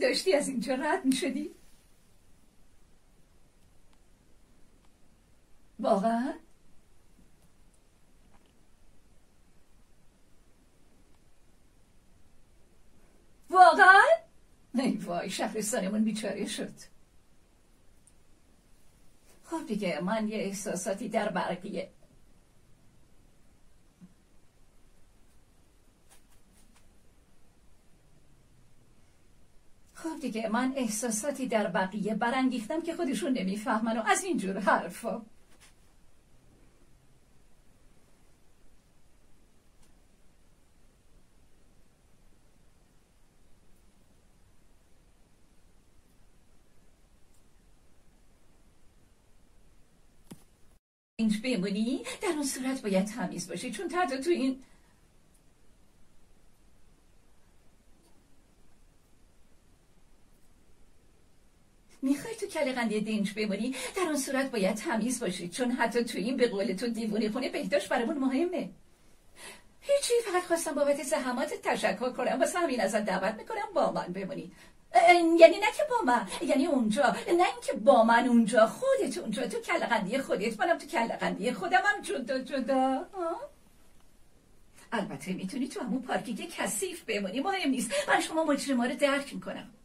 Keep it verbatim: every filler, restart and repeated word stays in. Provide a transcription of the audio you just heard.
داشتی از اینجا رد میشدی؟ واقعا؟ واقعا؟ ای وای شهرستانمون بیچاره شد. خب دیگه من یه احساساتی در بقیه خب دیگه من احساساتی در بقیه برانگیختم که خودشون نمیفهمن و از اینجور حرفا. اینج بمونی در اون صورت باید تمیز باشی چون تا تو این میخوای تو کله قندی دنج بمونی در اون صورت باید تمیز باشی چون حتی تو این به قول تو دیوونی خونه بهداشت برامون مهمه. هیچی فقط خواستم بابت زحماتت تشکر کنم واسه همین ازت دعوت میکنم با من بمونی. یعنی نه که با من یعنی اونجا نه اینکه با من اونجا خودت اونجا تو کله قندی خودت منم تو کله قندی خودم هم جدا جدا. البته میتونی تو همون پارکی که کثیف بمونی مهم نیست من شما مجرما رو درک میکنم.